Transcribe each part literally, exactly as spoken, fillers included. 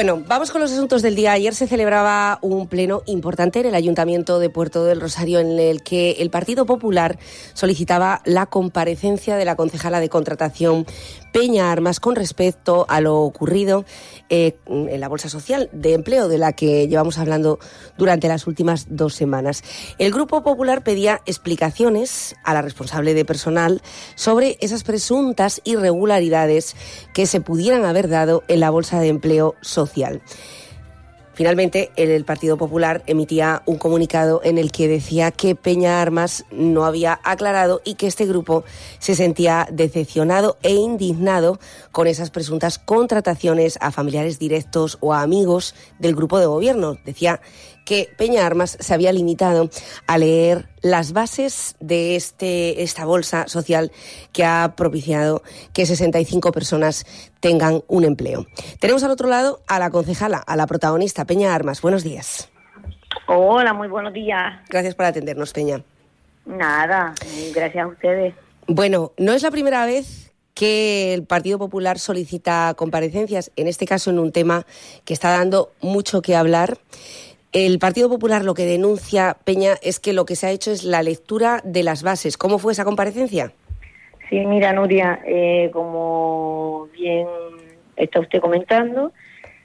Bueno, vamos con los asuntos del día. Ayer se celebraba un pleno importante en el Ayuntamiento de Puerto del Rosario en el que el Partido Popular solicitaba la comparecencia de la concejala de contratación Peña Armas con respecto a lo ocurrido eh, en la Bolsa Social de Empleo de la que llevamos hablando durante las últimas dos semanas. El Grupo Popular pedía explicaciones a la responsable de personal sobre esas presuntas irregularidades que se pudieran haber dado en la Bolsa de Empleo Social. Finalmente, el Partido Popular emitía un comunicado en el que decía que Peña Armas no había aclarado y que este grupo se sentía decepcionado e indignado con esas presuntas contrataciones a familiares directos o a amigos del grupo de gobierno. Decía que Peña Armas se había limitado a leer las bases de este, esta bolsa social que ha propiciado que sesenta y cinco personas tengan un empleo. Tenemos al otro lado a la concejala, a la protagonista, Peña Armas. Buenos días. Hola, muy buenos días. Gracias por atendernos, Peña. Nada, gracias a ustedes. Bueno, no es la primera vez que el Partido Popular solicita comparecencias, en este caso en un tema que está dando mucho que hablar. El Partido Popular lo que denuncia, Peña, es que lo que se ha hecho es la lectura de las bases. ¿Cómo fue esa comparecencia? Sí, mira, Nuria, eh, como bien está usted comentando,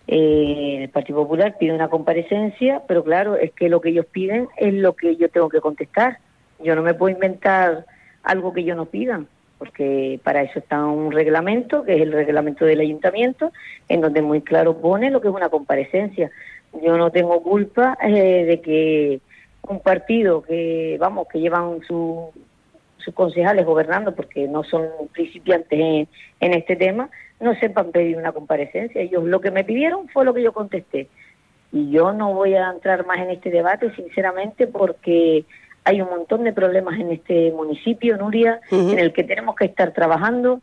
eh, el Partido Popular pide una comparecencia, pero claro, es que lo que ellos piden es lo que yo tengo que contestar. Yo no me puedo inventar algo que ellos no pidan, porque para eso está un reglamento, que es el reglamento del ayuntamiento, en donde muy claro pone lo que es una comparecencia. Yo no tengo culpa eh, de que un partido que, vamos, que llevan su, sus concejales gobernando, porque no son principiantes en, en este tema, no sepan pedir una comparecencia. Ellos lo que me pidieron fue lo que yo contesté. Y yo no voy a entrar más en este debate, sinceramente, porque hay un montón de problemas en este municipio, Nuria, uh-huh. en el que tenemos que estar trabajando.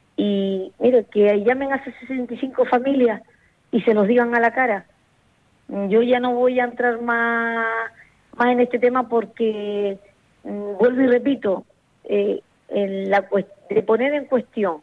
Y mire, que llamen a esas sesenta y cinco familias y se los digan a la cara. Yo ya no voy a entrar más, más en este tema porque, mmm, vuelvo y repito, eh, en la de poner en cuestión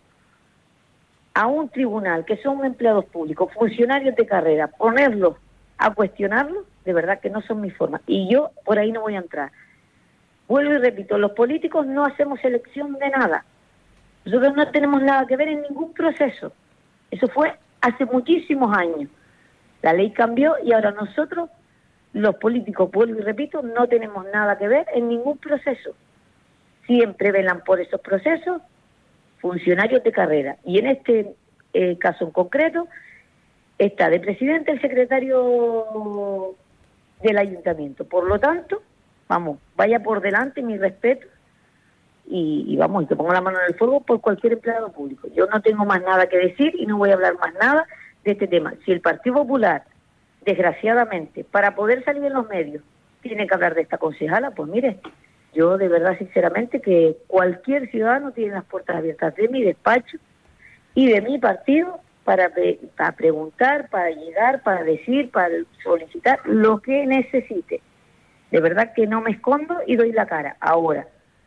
a un tribunal que son empleados públicos, funcionarios de carrera, ponerlos a cuestionarlos, de verdad que no son mi forma. Y yo por ahí no voy a entrar. Vuelvo y repito, los políticos no hacemos elección de nada. Nosotros no tenemos nada que ver en ningún proceso. Eso fue hace muchísimos años. La ley cambió y ahora nosotros, los políticos, vuelvo y repito, no tenemos nada que ver en ningún proceso. Siempre velan por esos procesos funcionarios de carrera. Y en este eh, caso en concreto, está de presidente el secretario del ayuntamiento. Por lo tanto, vamos, vaya por delante mi respeto y, y vamos, y que pongo la mano en el fuego por cualquier empleado público. Yo no tengo más nada que decir y no voy a hablar más nada de este tema. Si el Partido Popular, desgraciadamente, para poder salir en los medios, tiene que hablar de esta concejala, pues mire, yo de verdad, sinceramente, que cualquier ciudadano tiene las puertas abiertas de mi despacho y de mi partido para, para preguntar, para llegar, para decir, para solicitar lo que necesite. De verdad que no me escondo y doy la cara. Ahora,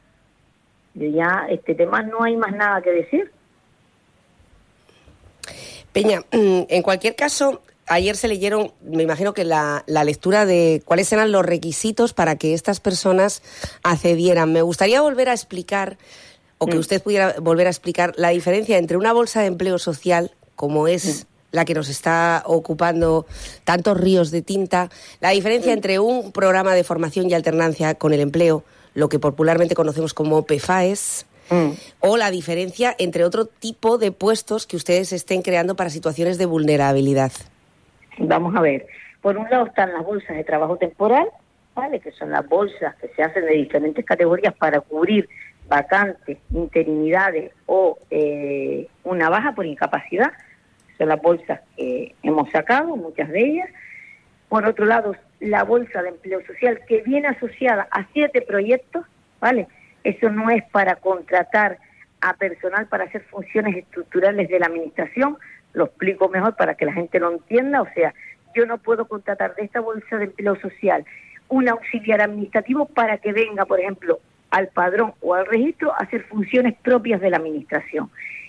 de ya este tema no hay más nada que decir. Peña, en cualquier caso, ayer se leyeron, me imagino que la, la lectura de cuáles eran los requisitos para que estas personas accedieran. Me gustaría volver a explicar, o que mm. usted pudiera volver a explicar, la diferencia entre una bolsa de empleo social, como es mm. la que nos está ocupando tantos ríos de tinta, la diferencia mm. entre un programa de formación y alternancia con el empleo, lo que popularmente conocemos como P F A E S, Mm. o la diferencia entre otro tipo de puestos que ustedes estén creando para situaciones de vulnerabilidad. Vamos a ver, por un lado están las bolsas de trabajo temporal, ¿vale? Que son las bolsas que se hacen de diferentes categorías para cubrir vacantes, interinidades o eh, una baja por incapacidad. Son las bolsas que hemos sacado, muchas de ellas. Por otro lado, la bolsa de empleo social, que viene asociada a siete proyectos, ¿vale? Eso no es para contratar a personal para hacer funciones estructurales de la administración. Lo explico mejor para que la gente lo entienda. O sea, yo no puedo contratar de esta bolsa de empleo social un auxiliar administrativo para que venga, por ejemplo, al padrón o al registro a hacer funciones propias de la administración.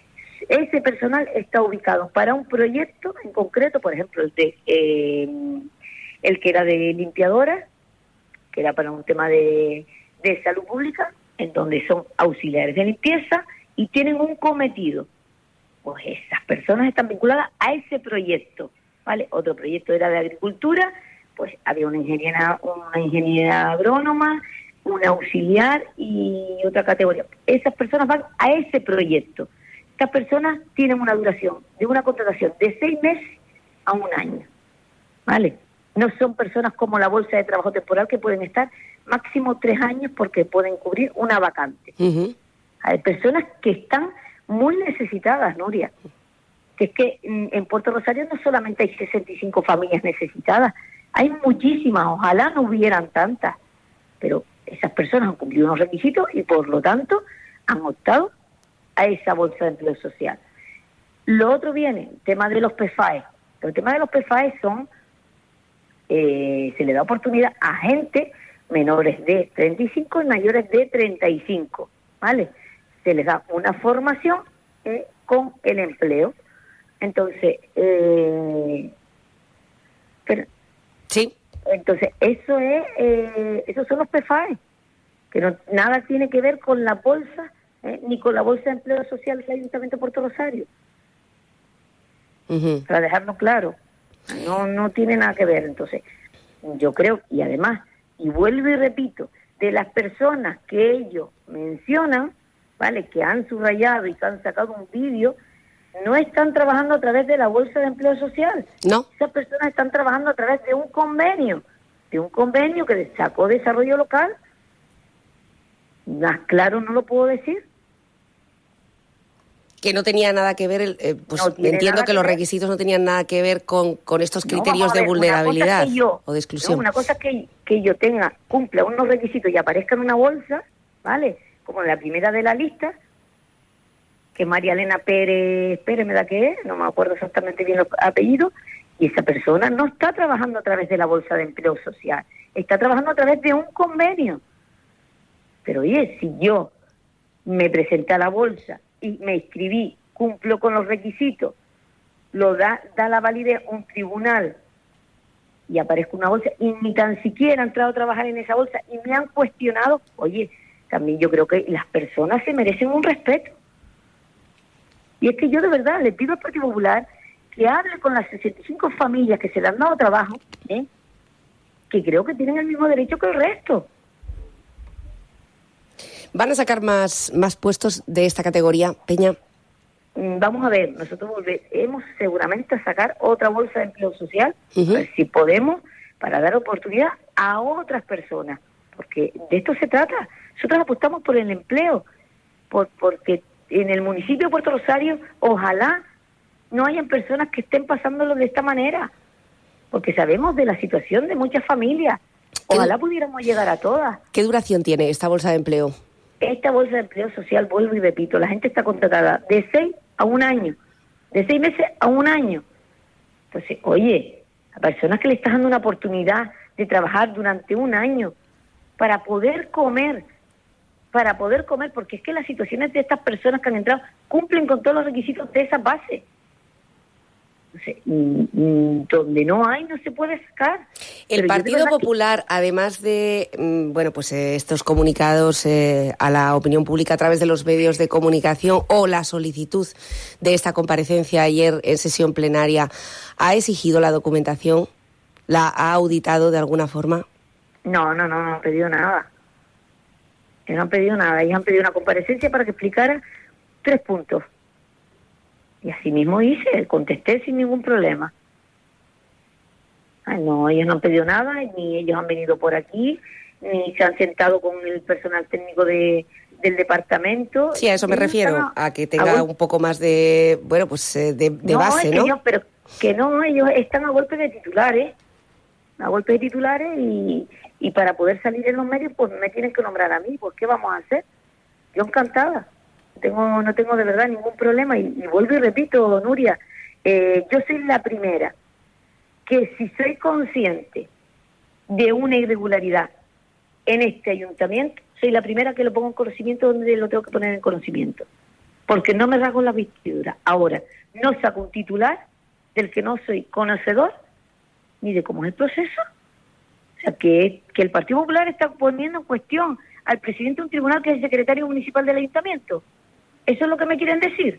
ese personal está ubicado para un proyecto en concreto, por ejemplo, el de eh, el que era de limpiadora, que era para un tema de, de salud pública, en donde son auxiliares de limpieza y tienen un cometido. Pues esas personas están vinculadas a ese proyecto, ¿vale? Otro proyecto era de agricultura, pues había una ingeniera, una ingeniera agrónoma, un auxiliar y otra categoría. Esas personas van a ese proyecto. Estas personas tienen una duración de una contratación de seis meses a un año, ¿vale? No son personas como la bolsa de trabajo temporal que pueden estar máximo tres años porque pueden cubrir una vacante. Uh-huh. Hay personas que están muy necesitadas, Nuria. Que es que en Puerto Rosario no solamente hay sesenta y cinco familias necesitadas, hay muchísimas, ojalá no hubieran tantas, pero esas personas han cumplido unos requisitos y por lo tanto han optado a esa bolsa de empleo social. Lo otro viene, el tema de los P F A E. Los temas de los P F A E son, eh, se le da oportunidad a gente menores de treinta y cinco y mayores de treinta y cinco, ¿vale? Se les da una formación eh, con el empleo. Entonces, eh, pero, sí. Entonces, eso es, eh, esos son los P F A E, que no, nada tiene que ver con la bolsa, eh, ni con la bolsa de empleo social del Ayuntamiento de Puerto Rosario. Uh-huh. Para dejarlo claro, no, no tiene nada que ver. Entonces, yo creo, y además, y vuelvo y repito, de las personas que ellos mencionan, ¿vale?, que han subrayado y que han sacado un vídeo, no están trabajando a través de la Bolsa de Empleo Social. No. Esas personas están trabajando a través de un convenio, de un convenio que sacó Desarrollo Local. Más claro no lo puedo decir. Que no tenía nada que ver, eh, pues no entiendo que, que los requisitos no tenían nada que ver con, con estos criterios no, ver, de vulnerabilidad yo, o de exclusión. No, una cosa que, que yo tenga, cumpla unos requisitos y aparezca en una bolsa, ¿vale?, como la primera de la lista, que María Elena Pérez, Pérez me da que es, no me acuerdo exactamente bien los apellidos, y esa persona no está trabajando a través de la Bolsa de Empleo Social, está trabajando a través de un convenio. Pero oye, si yo me presenté a la bolsa y me inscribí, cumplo con los requisitos, lo da, da la validez un tribunal y aparezco una bolsa y ni tan siquiera he entrado a trabajar en esa bolsa y me han cuestionado, oye, también yo creo que las personas se merecen un respeto. Y es que yo de verdad le pido al Partido Popular que hable con las sesenta y cinco familias que se le han dado trabajo, ¿eh?, que creo que tienen el mismo derecho que el resto. ¿Van a sacar más, más puestos de esta categoría, Peña? Vamos a ver, nosotros volveremos seguramente a sacar otra bolsa de empleo social, uh-huh. a ver si podemos, para dar oportunidad a otras personas, porque de esto se trata. Nosotros apostamos por el empleo, por porque en el municipio de Puerto Rosario ojalá no hayan personas que estén pasándolo de esta manera, porque sabemos de la situación de muchas familias. Ojalá pudiéramos llegar a todas. ¿Qué duración tiene esta bolsa de empleo? Esta bolsa de empleo social, vuelvo y repito, la gente está contratada de seis a un año, de seis meses a un año. Entonces, oye, a personas que le estás dando una oportunidad de trabajar durante un año para poder comer, para poder comer, porque es que las situaciones de estas personas que han entrado cumplen con todos los requisitos de esa base. Entonces, donde no hay, no se puede sacar. El Pero Partido Popular, que... además de bueno, pues eh, estos comunicados eh, a la opinión pública a través de los medios de comunicación o la solicitud de esta comparecencia ayer en sesión plenaria, ¿ha exigido la documentación? ¿La ha auditado de alguna forma? No, no, no, no han pedido nada. No han pedido nada. Ellos han pedido una comparecencia para que explicara tres puntos. Y así mismo hice, contesté sin ningún problema. Ay, no, ellos no han pedido nada, ni ellos han venido por aquí, ni se han sentado con el personal técnico de, del departamento. Sí, a eso me refiero, a, a que tenga a un poco más de, bueno, pues de, de no, base, es ¿no? Que yo, pero que no, ellos están a golpe de titulares, a golpe de titulares y, y para poder salir en los medios, pues me tienen que nombrar a mí, pues ¿qué vamos a hacer? Yo encantada. Tengo, no tengo de verdad ningún problema y, y vuelvo y repito, Nuria, eh, yo soy la primera que si soy consciente de una irregularidad en este ayuntamiento, soy la primera que lo pongo en conocimiento donde lo tengo que poner en conocimiento. porque no me rasgo la vestidura. Ahora, no saco un titular del que no soy conocedor ni de cómo es el proceso. O sea, que, que el Partido Popular está poniendo en cuestión al presidente de un tribunal que es el secretario municipal del ayuntamiento. ¿Eso es lo que me quieren decir?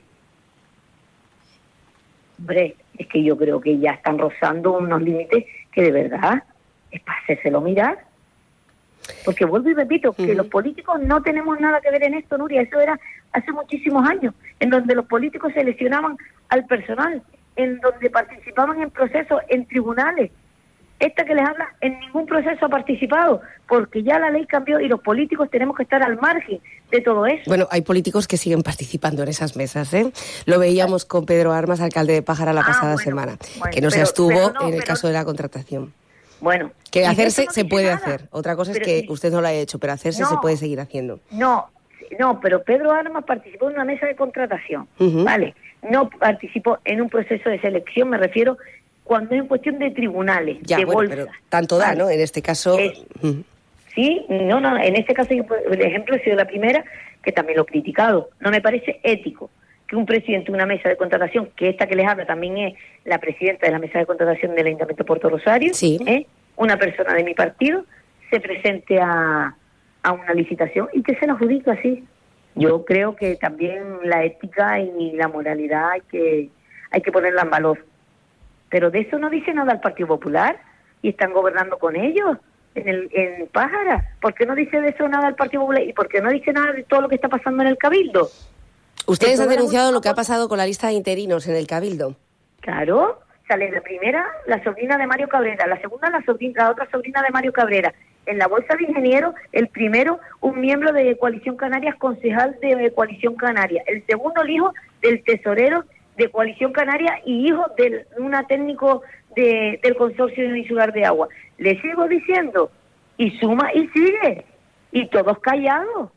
Hombre, es que yo creo que ya están rozando unos límites que de verdad es para hacérselo mirar. Porque vuelvo y repito, que uh-huh. los políticos no tenemos nada que ver en esto, Nuria. Eso era hace muchísimos años, en donde los políticos seleccionaban al personal, en donde participaban en procesos, en tribunales. Esta que les habla, en ningún proceso ha participado, porque ya la ley cambió y los políticos tenemos que estar al margen de todo eso. Bueno, hay políticos que siguen participando en esas mesas, ¿eh? Lo veíamos con Pedro Armas, alcalde de Pájara, la ah, pasada bueno, semana, bueno, que no se abstuvo pero no, en el pero, caso de la contratación. Bueno. Que hacerse no se puede nada. hacer. Otra cosa es pero que sí. usted no lo haya hecho, pero hacerse no, se puede seguir haciendo. No, no, pero Pedro Armas participó en una mesa de contratación, uh-huh. ¿vale? No participó en un proceso de selección, me refiero cuando es en cuestión de tribunales, ya, de bueno, bolsas. Pero tanto da, ¿vale? ¿no? En este caso... Es, uh-huh. Sí, no, no, en este caso, el ejemplo, he sido la primera, que también lo he criticado. No me parece ético que un presidente de una mesa de contratación, que esta que les habla también es la presidenta de la mesa de contratación del Ayuntamiento de Puerto Rosario, sí. ¿eh? una persona de mi partido, se presente a, a una licitación y que se la adjudique así. Yo creo que también la ética y la moralidad hay que, hay que ponerla en valor. Pero de eso no dice nada el Partido Popular y están gobernando con ellos en el en Pájara. ¿Por qué no dice de eso nada el Partido Popular? ¿Y por qué no dice nada de todo lo que está pasando en el Cabildo? ¿Ustedes han denunciado lo que ha pasado con la lista de interinos en el Cabildo? Claro, sale la primera, la sobrina de Mario Cabrera, la segunda, la, sobrina, la otra sobrina de Mario Cabrera. En la Bolsa de Ingenieros, el primero, un miembro de Coalición Canarias, concejal de Coalición Canaria. El segundo, el hijo del tesorero de Coalición Canaria y hijo de una técnico de, del Consorcio Insular de Agua. Le sigo diciendo, y suma y sigue, y todos callados.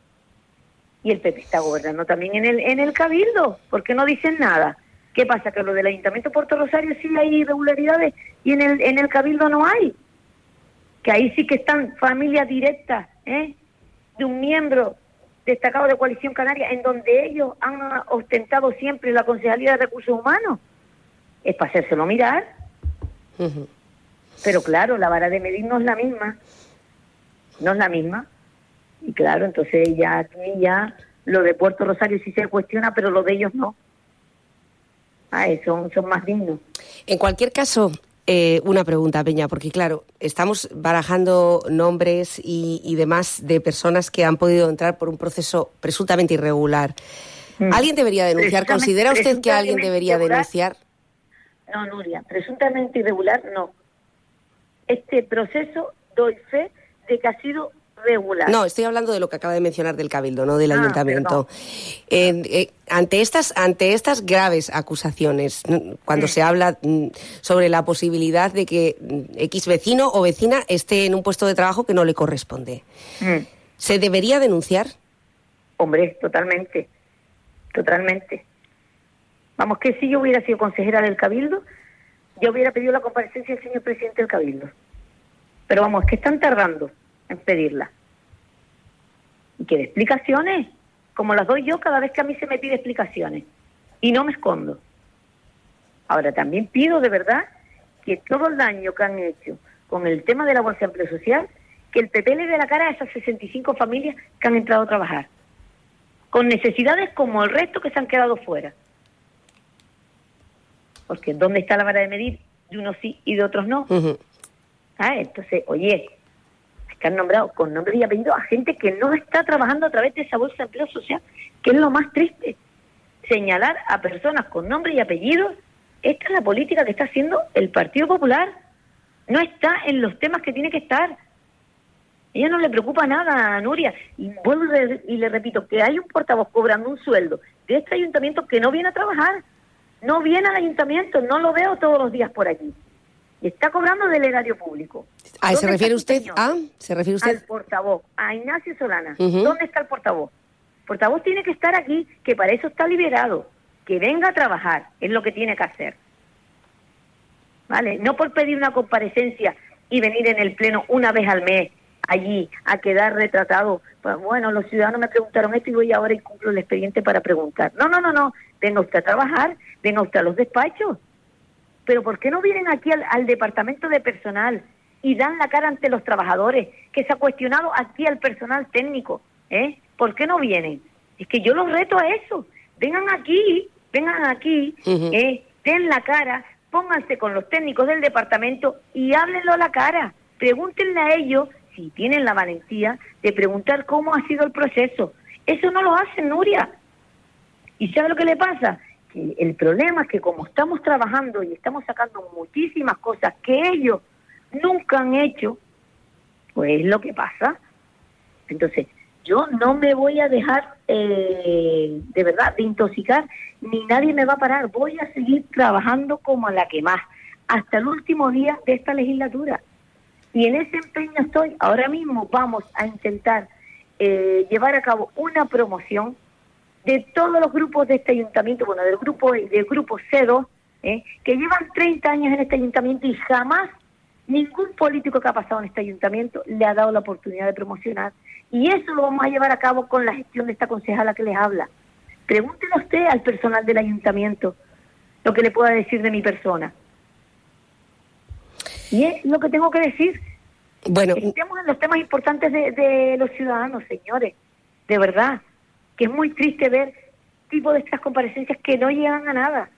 Y el P P está gobernando también en el en el Cabildo, ¿por qué no dicen nada? ¿Qué pasa? ¿Que lo del Ayuntamiento de Puerto Rosario sí hay irregularidades y en el en el Cabildo no hay? Que ahí sí que están familias directas, ¿eh? De un miembro destacado de Coalición Canaria, en donde ellos han ostentado siempre la Concejalía de Recursos Humanos. Es para hacérselo mirar. Uh-huh. Pero claro, la vara de medir no es la misma. No es la misma. Y claro, entonces ya aquí ya lo de Puerto Rosario sí se cuestiona, pero lo de ellos no. Ay, son, son más dignos. En cualquier caso, eh, una pregunta, Peña, porque claro, estamos barajando nombres y, y demás de personas que han podido entrar por un proceso presuntamente irregular. Mm. ¿Alguien debería denunciar? ¿Considera usted que alguien debería irregular? denunciar? No, Nuria, presuntamente irregular no. Este proceso doy fe de que ha sido regular. No, estoy hablando de lo que acaba de mencionar del Cabildo, no del ah, Ayuntamiento. Eh, eh, ante estas ante estas graves acusaciones, cuando mm. se habla mm, sobre la posibilidad de que X vecino o vecina esté en un puesto de trabajo que no le corresponde, mm. ¿se debería denunciar? Hombre, totalmente, totalmente. Vamos, que si yo hubiera sido consejera del Cabildo, yo hubiera pedido la comparecencia del señor presidente del Cabildo. Pero vamos, que están tardando en pedirla. Y que de explicaciones, como las doy yo cada vez que a mí se me pide explicaciones. Y no me escondo. Ahora, también pido de verdad que todo el daño que han hecho con el tema de la Bolsa de Empleo Social, que el P P le dé la cara a esas sesenta y cinco familias que han entrado a trabajar. Con necesidades como el resto que se han quedado fuera. Porque ¿dónde está la vara de medir? De unos sí y de otros no. Uh-huh. Ah, entonces, oye, que han nombrado con nombre y apellido a gente que no está trabajando a través de esa bolsa de empleo social, que es lo más triste. Señalar a personas con nombre y apellido, esta es la política que está haciendo el Partido Popular. No está en los temas que tiene que estar. A ella no le preocupa nada a Nuria. Y vuelvo y le repito, que hay un portavoz cobrando un sueldo de este ayuntamiento que no viene a trabajar. No viene al ayuntamiento, no lo veo todos los días por aquí. Y está cobrando del erario público. ¿A se refiere usted a? ¿Se refiere usted? Al portavoz, a Ignacio Solana. Uh-huh. ¿Dónde está el portavoz? El portavoz tiene que estar aquí, que para eso está liberado. Que venga a trabajar, es lo que tiene que hacer. ¿Vale? No por pedir una comparecencia y venir en el pleno una vez al mes allí a quedar retratado. Pues bueno, los ciudadanos me preguntaron esto y voy ahora y cumplo el expediente para preguntar. No, no, no, no, venga usted a trabajar, venga usted a los despachos. Pero ¿por qué no vienen aquí al, al departamento de personal y dan la cara ante los trabajadores? Que se ha cuestionado aquí al personal técnico, ¿eh? ¿Por qué no vienen? Es que yo los reto a eso. Vengan aquí, vengan aquí, uh-huh. eh, den la cara, pónganse con los técnicos del departamento y háblenlo a la cara. Pregúntenle a ellos, si tienen la valentía, de preguntar cómo ha sido el proceso. Eso no lo hacen, Nuria. ¿Y sabe lo que le pasa? Que el problema es que como estamos trabajando y estamos sacando muchísimas cosas que ellos nunca han hecho, pues es lo que pasa. Entonces, yo no me voy a dejar, eh, de verdad, de intoxicar, ni nadie me va a parar. Voy a seguir trabajando como la que más, hasta el último día de esta legislatura. Y en ese empeño estoy. Ahora mismo vamos a intentar eh, llevar a cabo una promoción de todos los grupos de este ayuntamiento, bueno, del grupo del grupo C dos, eh, que llevan treinta años en este ayuntamiento y jamás ningún político que ha pasado en este ayuntamiento le ha dado la oportunidad de promocionar. Y eso lo vamos a llevar a cabo con la gestión de esta concejala que les habla. Pregúntele a usted al personal del ayuntamiento lo que le pueda decir de mi persona. Y es lo que tengo que decir. Bueno, estemos en los temas importantes de, de los ciudadanos, señores. De verdad, que es muy triste ver tipo de estas comparecencias que no llegan a nada.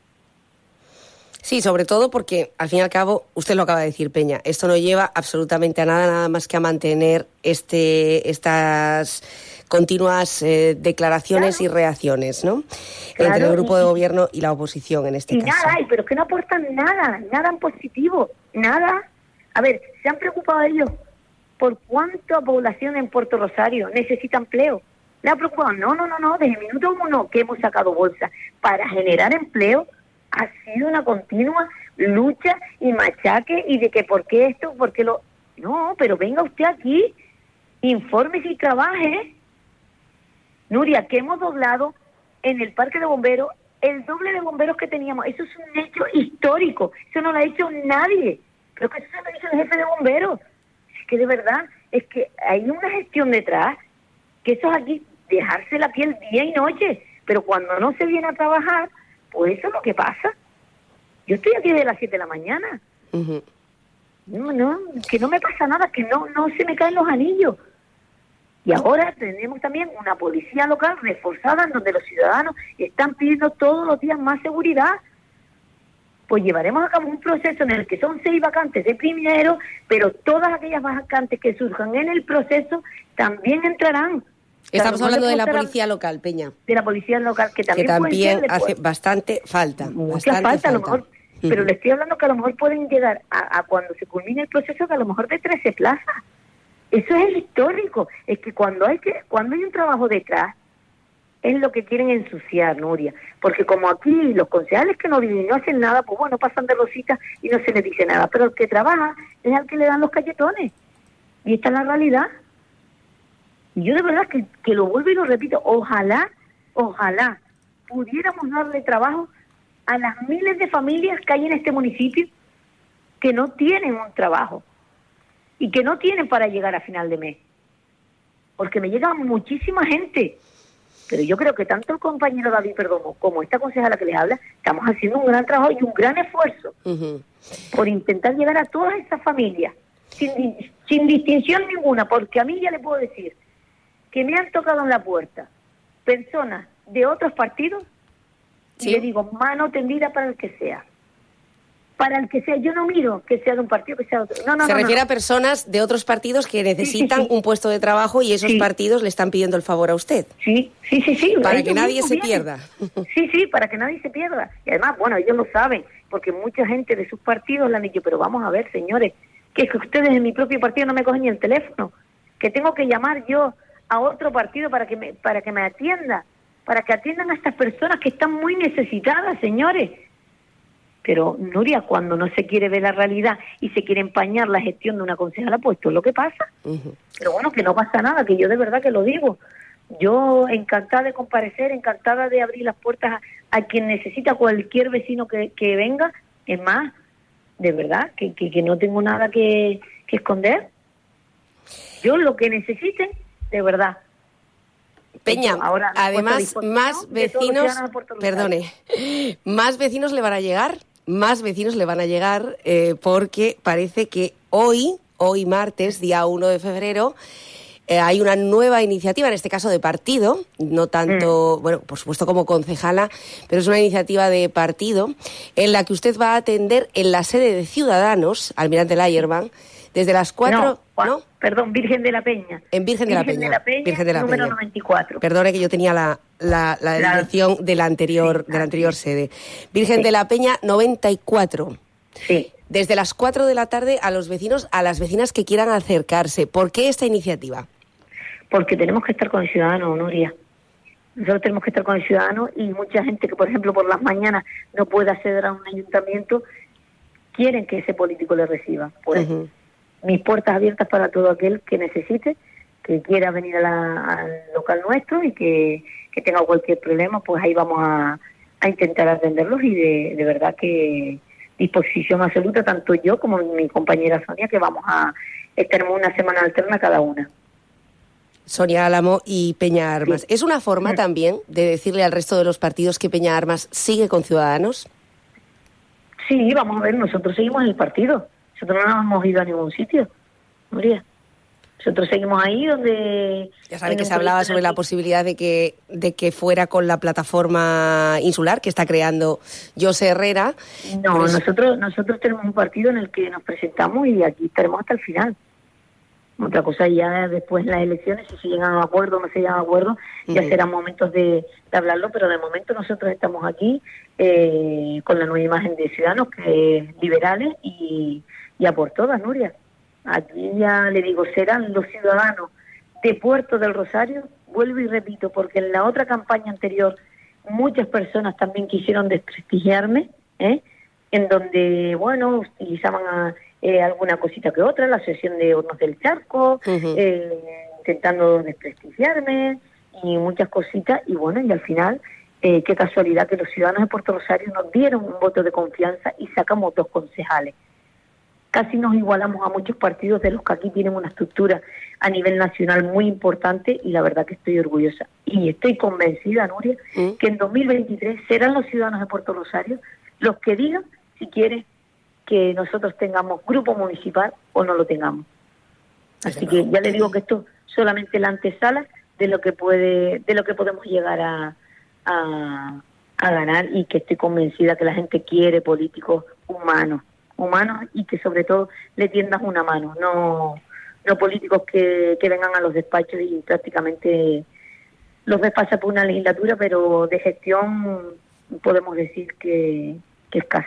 Sí, sobre todo porque, al fin y al cabo, usted lo acaba de decir, Peña, esto no lleva absolutamente a nada, nada más que a mantener este estas continuas eh, declaraciones claro. y reacciones, ¿no? Claro, entre el grupo y, de gobierno y la oposición, en este y caso. Y nada, pero es que no aportan nada, nada en positivo, nada. A ver, ¿se han preocupado ellos por cuánta población en Puerto Rosario necesita empleo? ¿Le ha preocupado? No, no, no, no, desde el minuto uno que hemos sacado bolsa para generar empleo, ha sido una continua lucha y machaque y de que por qué esto, por qué lo... No, pero venga usted aquí, infórmese y trabaje. Nuria, que hemos doblado en el parque de bomberos el doble de bomberos que teníamos. Eso es un hecho histórico, eso no lo ha hecho nadie. Creo que eso se lo dice el jefe de bomberos. Es que de verdad, es que hay una gestión detrás, que eso es aquí, dejarse la piel día y noche, pero cuando no se viene a trabajar, pues eso es lo que pasa. Yo estoy aquí de las siete de la mañana. Uh-huh. No, no, que no me pasa nada, que no, no se me caen los anillos. Y ahora tenemos también una policía local reforzada en donde los ciudadanos están pidiendo todos los días más seguridad. Pues llevaremos a cabo un proceso en el que son seis vacantes de primero, pero todas aquellas vacantes que surjan en el proceso también entrarán. Estamos hablando de la policía local, Peña. De la policía local, que también, que también ser, hace puede, bastante falta. Mucha bastante falta, falta, a lo mejor. Uh-huh. Pero le estoy hablando que a lo mejor pueden llegar a, a cuando se culmine el proceso, que a lo mejor de trece plazas. Eso es histórico. Es que cuando hay que cuando hay un trabajo detrás, es lo que quieren ensuciar, Nuria. Porque como aquí los concejales que no viven y no hacen nada, pues bueno, pasan de rositas y no se les dice nada. Pero el que trabaja es al que le dan los cachetones. Y esta es la realidad. Y yo de verdad que, que lo vuelvo y lo repito, ojalá, ojalá pudiéramos darle trabajo a las miles de familias que hay en este municipio que no tienen un trabajo y que no tienen para llegar a final de mes. Porque me llega muchísima gente, pero yo creo que tanto el compañero David Perdomo como esta concejala que les habla, estamos haciendo un gran trabajo y un gran esfuerzo uh-huh. por intentar llegar a todas estas familias, sin, sin distinción ninguna, porque a mí ya le puedo decir que me han tocado en la puerta personas de otros partidos, ¿sí? Y le digo, mano tendida para el que sea. Para el que sea, yo no miro que sea de un partido, que sea de otro. No, no, Se no, refiere no. a personas de otros partidos que necesitan sí, sí, sí. un puesto de trabajo y esos sí. partidos le están pidiendo el favor a usted. Sí, sí, sí, sí. Para que nadie se vienen. pierda. Sí, sí, para que nadie se pierda. Y además, bueno, ellos lo saben, porque mucha gente de sus partidos le han dicho, pero vamos a ver, señores, que es que ustedes en mi propio partido no me cogen ni el teléfono, que tengo que llamar yo a otro partido para que me para que me atienda, para que atiendan a estas personas que están muy necesitadas, señores. Pero, Nuria, cuando no se quiere ver la realidad y se quiere empañar la gestión de una concejala, pues esto es lo que pasa. Uh-huh. Pero bueno, que no pasa nada, que yo de verdad que lo digo. Yo encantada de comparecer, encantada de abrir las puertas a, a quien necesita, cualquier vecino que, que venga. Es más, de verdad, que, que, que no tengo nada que, que esconder. Yo lo que necesiten, de verdad. Peña, ahora además, más vecinos, perdone, más vecinos le van a llegar, más vecinos le van a llegar, eh, porque parece que hoy, hoy martes, día uno de febrero, eh, hay una nueva iniciativa, en este caso de partido, no tanto, mm. bueno, por supuesto como concejala, pero es una iniciativa de partido, en la que usted va a atender en la sede de Ciudadanos, Almirante Layerban, desde las cuatro... No, ¿no? Perdón, Virgen de la Peña. En Virgen de, Virgen la, Peña, de la Peña. Virgen de la número Peña. noventa y cuatro. Perdone que yo tenía la, la, la claro. dirección de la anterior, sí, de la anterior sí. sede. Virgen sí. de la Peña noventa y cuatro. Sí. Desde las cuatro de la tarde a los vecinos, a las vecinas que quieran acercarse. ¿Por qué esta iniciativa? Porque tenemos que estar con el ciudadano, Nuria. Nosotros tenemos que estar con el ciudadano y mucha gente que, por ejemplo, por las mañanas no puede acceder a un ayuntamiento, quieren que ese político le reciba. Pues uh-huh. mis puertas abiertas para todo aquel que necesite, que quiera venir a la, al local nuestro y que, que tenga cualquier problema, pues ahí vamos a, a intentar atenderlos y de, de verdad que disposición absoluta, tanto yo como mi compañera Sonia, que vamos a estar una semana alterna cada una. Sonia Álamo y Peña Armas. Sí. ¿Es una forma sí. también de decirle al resto de los partidos que Peña Armas sigue con Ciudadanos? Sí, vamos a ver, nosotros seguimos en el partido. Nosotros no nos hemos ido a ningún sitio, María. Nosotros seguimos ahí donde... Ya sabe que se hablaba sobre la posibilidad de que de que fuera con la plataforma insular que está creando José Herrera. No, pues... nosotros nosotros tenemos un partido en el que nos presentamos y aquí estaremos hasta el final. Otra cosa ya después en las elecciones, si se llegan a acuerdo o no se llegan a acuerdo, uh-huh. ya serán momentos de, de hablarlo, pero de momento nosotros estamos aquí eh, con la nueva imagen de Ciudadanos, que es liberales y, y a por todas, Nuria. Aquí ya le digo, serán los ciudadanos de Puerto del Rosario, vuelvo y repito, porque en la otra campaña anterior muchas personas también quisieron desprestigiarme, ¿eh? en donde, bueno, utilizaban a, eh, alguna cosita que otra, la asociación de Hornos del Charco, uh-huh. eh, intentando desprestigiarme y muchas cositas, y bueno, y al final, eh, qué casualidad que los ciudadanos de Puerto Rosario nos dieron un voto de confianza y sacamos dos concejales. Casi nos igualamos a muchos partidos de los que aquí tienen una estructura a nivel nacional muy importante y la verdad que estoy orgullosa. Y estoy convencida, Nuria, ¿Mm? que en dos mil veintitrés serán los ciudadanos de Puerto Rosario los que digan si quieren que nosotros tengamos grupo municipal o no lo tengamos. Así que ya le digo que esto es solamente la antesala de lo que puede, de lo que podemos llegar a, a, a ganar y que estoy convencida que la gente quiere políticos humanos. humanos y que sobre todo le tiendas una mano, no no políticos que, que vengan a los despachos y prácticamente los ves pasar por una legislatura, pero de gestión podemos decir que, que escasa.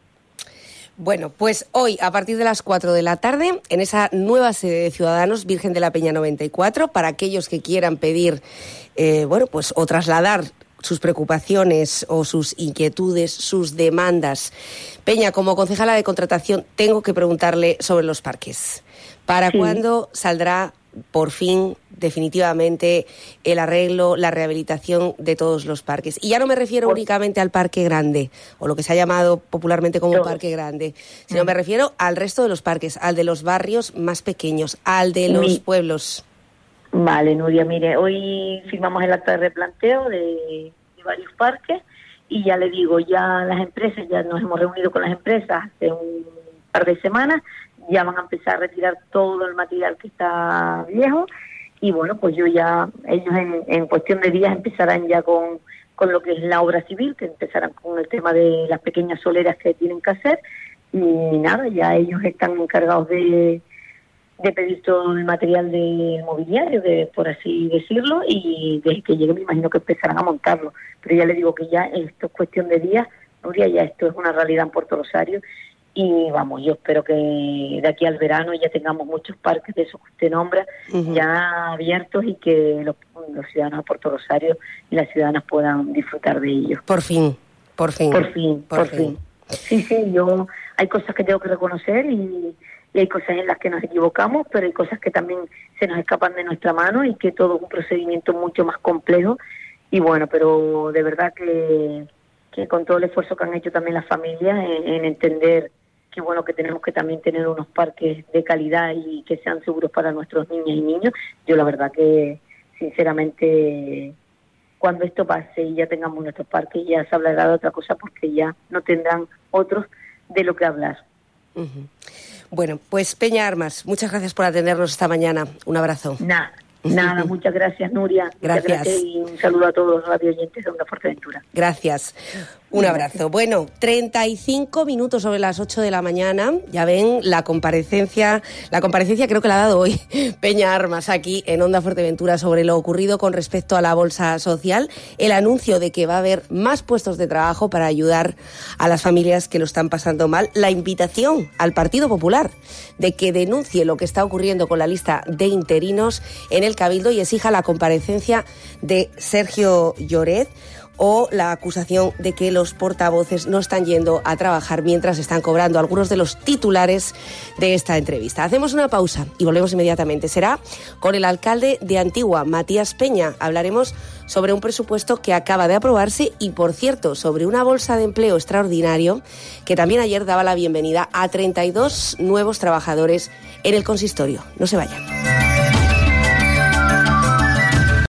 Bueno, pues hoy a partir de las cuatro de la tarde en esa nueva sede de Ciudadanos, Virgen de la Peña noventa y cuatro, para aquellos que quieran pedir, eh, bueno, pues o trasladar sus preocupaciones o sus inquietudes, sus demandas. Peña, como concejala de contratación, tengo que preguntarle sobre los parques. ¿Para sí. cuándo saldrá, por fin, definitivamente, el arreglo, la rehabilitación de todos los parques? Y ya no me refiero por... únicamente al Parque Grande, o lo que se ha llamado popularmente como no. Parque Grande, sino mm. me refiero al resto de los parques, al de los barrios más pequeños, al de los Mi... pueblos. Vale, Nuria, mire, hoy firmamos el acta de replanteo de, de varios parques y ya le digo, ya las empresas, ya nos hemos reunido con las empresas hace un par de semanas, ya van a empezar a retirar todo el material que está viejo y bueno, pues yo ya, ellos en, en cuestión de días empezarán ya con, con lo que es la obra civil, que empezarán con el tema de las pequeñas soleras que tienen que hacer y nada, ya ellos están encargados de... de pedir todo el material del mobiliario, de, por así decirlo, y desde que llegue me imagino que empezarán a montarlo. Pero ya le digo que ya esto es cuestión de días, Nuria, ya esto es una realidad en Puerto Rosario, y vamos, yo espero que de aquí al verano ya tengamos muchos parques de esos que usted nombra, uh-huh. ya abiertos y que los, los ciudadanos de Puerto Rosario y las ciudadanas puedan disfrutar de ellos. Por fin, por fin. Por fin, por, por fin. fin. Sí, sí, yo hay cosas que tengo que reconocer y... y hay cosas en las que nos equivocamos, pero hay cosas que también se nos escapan de nuestra mano y que todo es un procedimiento mucho más complejo. Y bueno, pero de verdad que, que con todo el esfuerzo que han hecho también las familias en, en entender que bueno, que tenemos que también tener unos parques de calidad y que sean seguros para nuestros niñas y niños. Yo la verdad que, sinceramente, cuando esto pase y ya tengamos nuestros parques, ya se hablará de otra cosa, porque ya no tendrán otros de lo que hablar. Uh-huh. Bueno, pues Peña Armas, muchas gracias por atendernos esta mañana. Un abrazo. Nada. Nada, muchas gracias, Nuria. Gracias. Muchas gracias y un saludo a todos los radio oyentes de Onda Fuerteventura. Gracias. Un abrazo. Bueno, treinta y cinco minutos sobre las ocho de la mañana. Ya ven, la comparecencia, la comparecencia creo que la ha dado hoy Peña Armas aquí en Onda Fuerteventura sobre lo ocurrido con respecto a la bolsa social, el anuncio de que va a haber más puestos de trabajo para ayudar a las familias que lo están pasando mal, la invitación al Partido Popular de que denuncie lo que está ocurriendo con la lista de interinos en el Cabildo y exija la comparecencia de Sergio Lloret, o la acusación de que los portavoces no están yendo a trabajar mientras están cobrando, algunos de los titulares de esta entrevista. Hacemos una pausa y volvemos inmediatamente. Será con el alcalde de Antigua, Matías Peña. Hablaremos sobre un presupuesto que acaba de aprobarse y, por cierto, sobre una bolsa de empleo extraordinario que también ayer daba la bienvenida a treinta y dos nuevos trabajadores en el consistorio. No se vayan.